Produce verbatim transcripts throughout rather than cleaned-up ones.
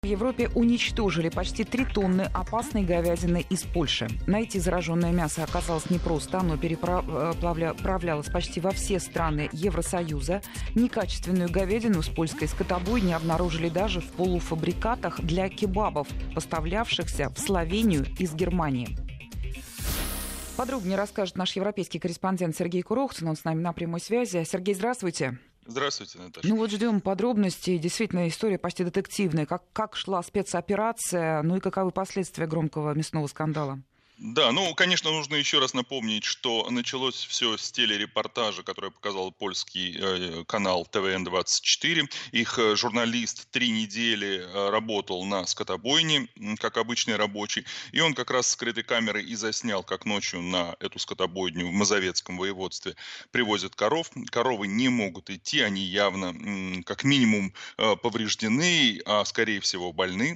В Европе уничтожили почти три тонны опасной говядины из Польши. Найти зараженное мясо оказалось непросто. Оно переправлялось почти во все страны Евросоюза. Некачественную говядину с польской скотобойни обнаружили даже в полуфабрикатах для кебабов, поставлявшихся в Словению из Германии. Подробнее расскажет наш европейский корреспондент Сергей Курохтин. Он с нами на прямой связи. Сергей, здравствуйте. Здравствуйте, Наташа. Ну вот ждем подробностей. Действительно, история почти детективная. Как, как шла спецоперация, ну и каковы последствия громкого мясного скандала? Да, ну, конечно, нужно еще раз напомнить, что началось все с телерепортажа, который показал польский э, канал тэ вэ эн двадцать четыре. Их э, журналист три недели э, работал на скотобойне, как обычный рабочий, и он как раз с скрытой камерой и заснял, как ночью на эту скотобойню в Мазовецком воеводстве привозят коров. Коровы не могут идти, они явно, м, как минимум, э, повреждены, а скорее всего больны.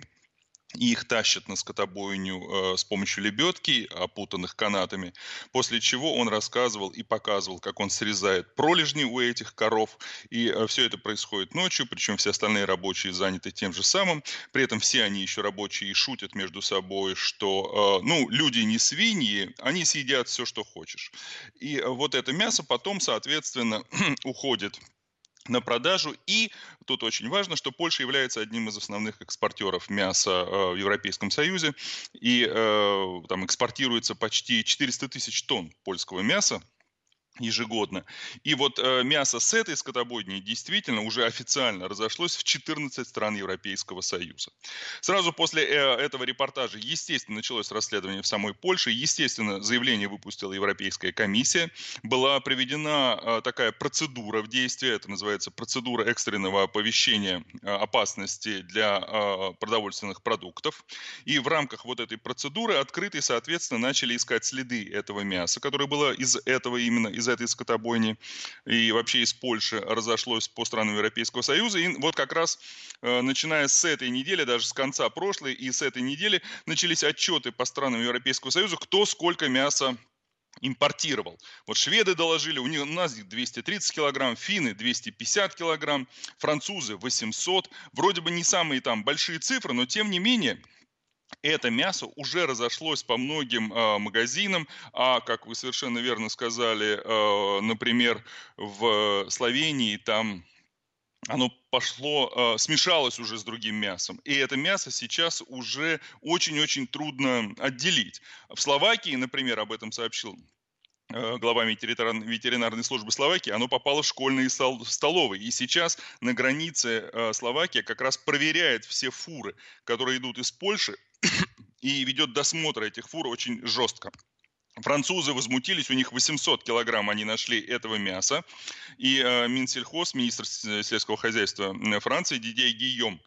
И их тащат на скотобойню э, с помощью лебедки, опутанных канатами, после чего он рассказывал и показывал, как он срезает пролежни у этих коров, и э, все это происходит ночью, причем все остальные рабочие заняты тем же самым, при этом все они еще рабочие шутят между собой, что, э, ну, люди не свиньи, они съедят все, что хочешь. И э, вот это мясо потом, соответственно, уходит на продажу. И тут очень важно, что Польша является одним из основных экспортеров мяса э, в Европейском Союзе. И э, там экспортируется почти четыреста тысяч тонн польского мяса ежегодно. И вот э, мясо с этой скотобойни действительно уже официально разошлось в четырнадцать стран Европейского Союза. Сразу после э, этого репортажа, естественно, началось расследование в самой Польше. Естественно, заявление выпустила Европейская комиссия. Была проведена э, такая процедура в действии. Это называется процедура экстренного оповещения э, опасности для э, продовольственных продуктов. И в рамках вот этой процедуры открыто, соответственно, начали искать следы этого мяса, которое было из этого именно, из из этой скотобойни и вообще из Польши разошлось по странам Европейского Союза. И вот как раз э, начиная с этой недели, даже с конца прошлой и с этой недели начались отчеты по странам Европейского Союза, кто сколько мяса импортировал. Вот шведы доложили, у них у нас двести тридцать килограмм, финны двести пятьдесят килограмм, французы восемьсот. Вроде бы не самые там большие цифры, но тем не менее это мясо уже разошлось по многим э, магазинам, а, как вы совершенно верно сказали, э, например, в Словении там оно пошло, э, смешалось уже с другим мясом. И это мясо сейчас уже очень-очень трудно отделить. В Словакии, например, об этом сообщил глава ветеринарной службы Словакии, оно попало в школьные столовые. И сейчас на границе Словакия как раз проверяет все фуры, которые идут из Польши, и ведет досмотр этих фур очень жестко. Французы возмутились, у них восемьсот килограмм они нашли этого мяса. И э, Минсельхоз, министр сельского хозяйства Франции Дидье Гийом,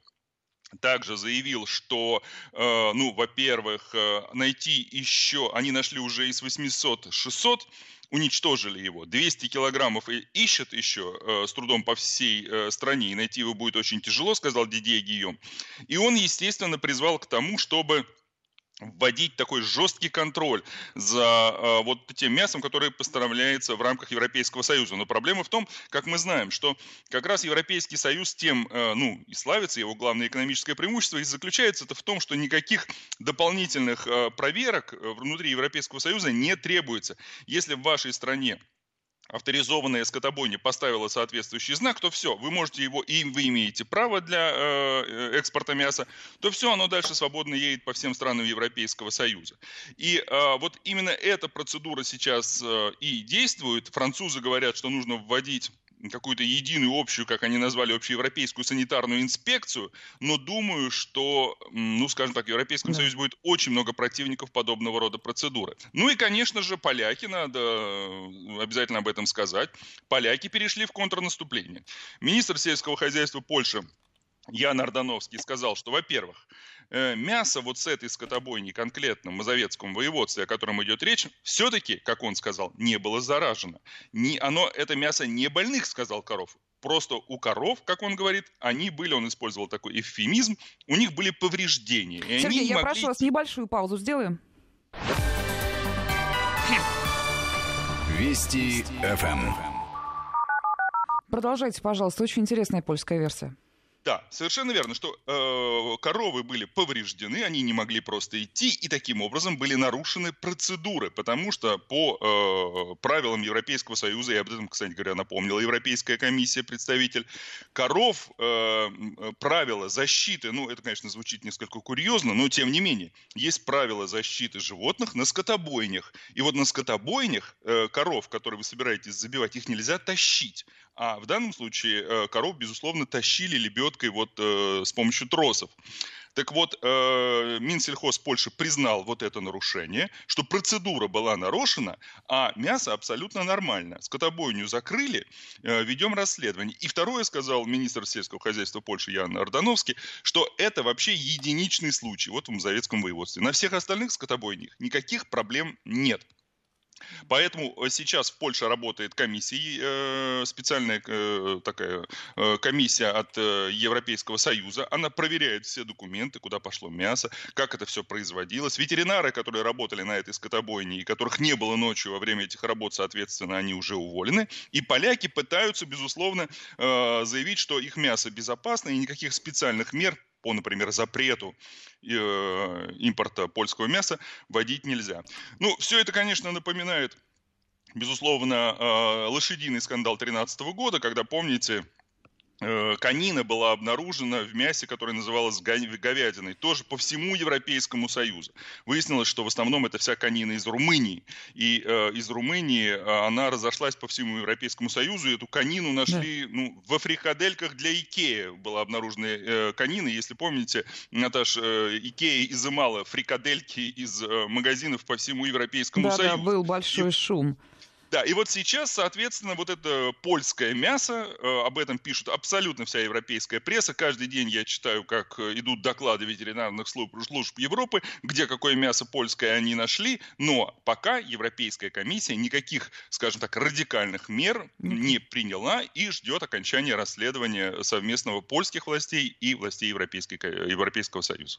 также заявил, что, э, ну, во-первых, э, найти еще, они нашли уже из восьмисот-шестисот, уничтожили его. двести килограммов и ищут еще э, с трудом по всей э, стране, и найти его будет очень тяжело, сказал Дидье Гийом. И он, естественно, призвал к тому, чтобы вводить такой жесткий контроль за э, вот тем мясом, которое поставляется в рамках Европейского Союза. Но проблема в том, как мы знаем, что как раз Европейский Союз тем, э, ну, и славится, его главное экономическое преимущество, и заключается это в том, что никаких дополнительных э, проверок внутри Европейского Союза не требуется. Если в вашей стране авторизованная скотобойня поставила соответствующий знак, то все, вы можете его, и вы имеете право для э, экспорта мяса, то все, оно дальше свободно едет по всем странам Европейского Союза. И э, вот именно эта процедура сейчас э, и действует. Французы говорят, что нужно вводить какую-то единую общую, как они назвали, общеевропейскую санитарную инспекцию, но думаю, что, ну, скажем так, в Европейском да. Союзе будет очень много противников подобного рода процедуры. Ну и, конечно же, поляки, надо обязательно об этом сказать, поляки перешли в контрнаступление. Министр сельского хозяйства Польши Ян Ардановский сказал, что, во-первых, мясо вот с этой скотобойни, конкретно в Мазовецком воеводстве, о котором идет речь, все-таки, как он сказал, не было заражено. Не, оно, это мясо не больных, сказал коров. Просто у коров, как он говорит, они были, он использовал такой эвфемизм, у них были повреждения. И Сергей, они я могли... прошу вас, небольшую паузу сделаем. Вести эф эм. Продолжайте, пожалуйста, очень интересная польская версия. Да, совершенно верно, что э, коровы были повреждены, они не могли просто идти, и таким образом были нарушены процедуры, потому что по э, правилам Европейского Союза, и об этом, кстати говоря, напомнила Европейская комиссия, представитель, коров, э, правила защиты, ну, это, конечно, звучит несколько курьезно, но тем не менее, есть правила защиты животных на скотобойнях. И вот на скотобойнях э, коров, которые вы собираетесь забивать, их нельзя тащить. А в данном случае э, коров, безусловно, тащили лебедкой вот э, с помощью тросов. Так вот, э, Минсельхоз Польши признал вот это нарушение, что процедура была нарушена, а мясо абсолютно нормально. Скотобойню закрыли, э, ведем расследование. И второе, сказал министр сельского хозяйства Польши Ян Ардановский, что это вообще единичный случай вот в Мазовецком воеводстве. На всех остальных скотобойнях никаких проблем нет. Поэтому сейчас в Польше работает комиссия, специальная такая комиссия от Европейского Союза. Она проверяет все документы, куда пошло мясо, как это все производилось. Ветеринары, которые работали на этой скотобойне и которых не было ночью во время этих работ, соответственно, они уже уволены. И поляки пытаются, безусловно, заявить, что их мясо безопасно и никаких специальных мер по, например, запрету импорта польского мяса вводить нельзя. Ну, все это, конечно, напоминает, безусловно, лошадиный скандал две тысячи тринадцатого года, когда, помните, конина была обнаружена в мясе, которое называлось говядиной, тоже по всему Европейскому Союзу. Выяснилось, что в основном это вся конина из Румынии. И э, из Румынии она разошлась по всему Европейскому Союзу. И эту конину нашли да. ну, во фрикадельках для Икеи. Была обнаружена э, конина. Если помните, Наташ, э, Икея изымала фрикадельки из э, магазинов по всему Европейскому да, Союзу. Да, был большой и... шум. Да, и вот сейчас, соответственно, вот это польское мясо, э, об этом пишут абсолютно вся европейская пресса. Каждый день я читаю, как идут доклады ветеринарных служб, служб Европы, где какое мясо польское они нашли. Но пока Европейская комиссия никаких, скажем так, радикальных мер не приняла и ждет окончания расследования совместного польских властей и властей Европейской, Европейского Союза.